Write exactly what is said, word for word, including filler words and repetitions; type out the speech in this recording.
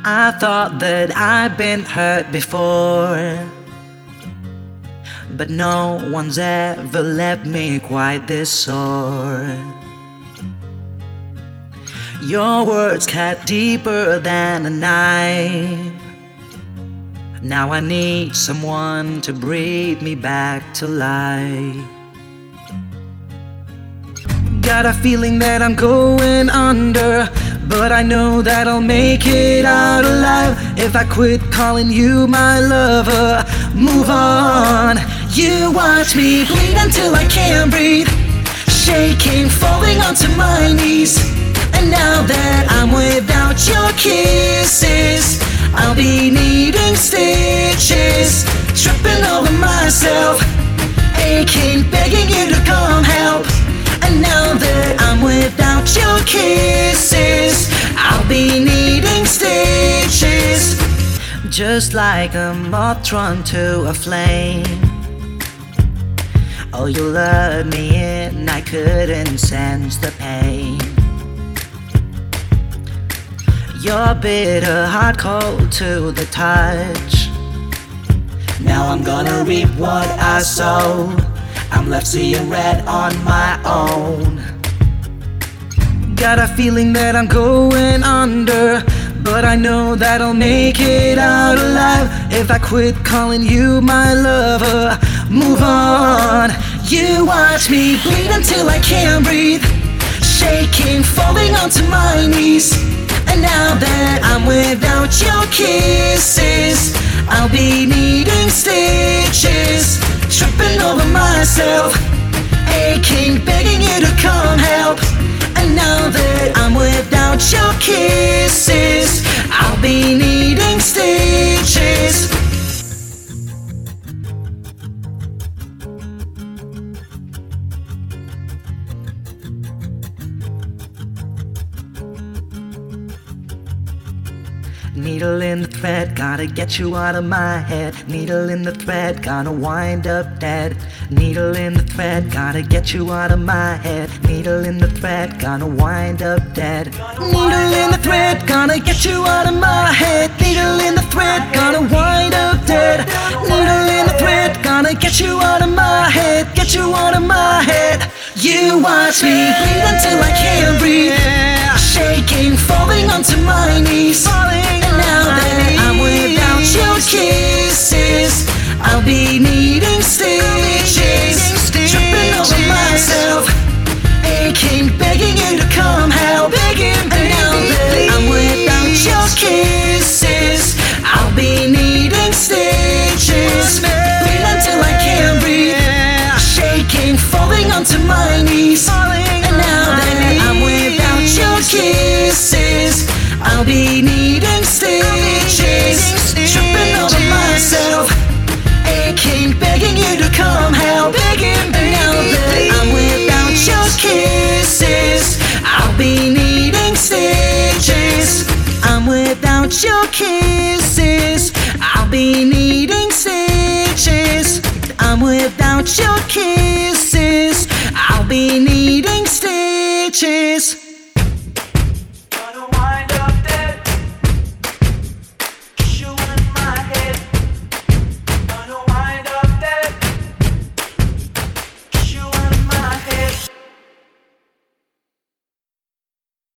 I thought that I'd been hurt before, but no one's ever left me quite this sore. Your words cut deeper than a knife. Now I need someone to breathe me back to life. Got a feeling that I'm going under, but I know that I'll make it out alive if I quit calling you my lover. Move on. You watch me bleed until I can't breathe, shaking, falling onto my knees. And now that I'm without your kisses, I'll be needing stitches, tripping over myself, aching, begging you to come help. And now that I'm without your kisses, I'll be needing stitches, just like a moth drawn to a flame. Oh, you lured me in, I couldn't sense the pain. Your bitter heart cold to the touch. Now I'm gonna reap what I sow. I'm left seeing red on my own. Got a feeling that I'm going under, but I know that I'll make it out alive if I quit calling you my lover. Move on. You watch me bleed until I can't breathe, shaking, falling onto my knees. And now that I'm without your kisses, I'll be needing stitches, tripping over myself, aching, begging you to come help. And now that I'm without your kisses, I'll be needing stitches. Needle in the thread, gotta get you out of my head. Needle in the thread, gonna wind up dead. Needle in the thread, gotta get you out of my head. Needle in the thread, gonna wind up dead. Needle in the thread, gonna get you out of my head. Needle in the thread, gonna wind up dead. Needle in the thread, gonna get you out of my head. Get you out of my head. You watch me bleed until I can't breathe, shaking, falling onto my knees. And now that I'm without your kisses, I'll be needing stitches, tripping over myself, aching, begging you to come help. And now that I'm without your kisses, I'll be needing stitches, bleed until I can't breathe, shaking, falling onto my knees. And now that I'm without your kisses, I'll be needing stitches, tripping over myself, aching, begging you to come help. And now that I'm without your kisses, I'll be needing stitches. I'm without your kisses, I'll be needing stitches. I'm without your kisses, I'll be needing stitches.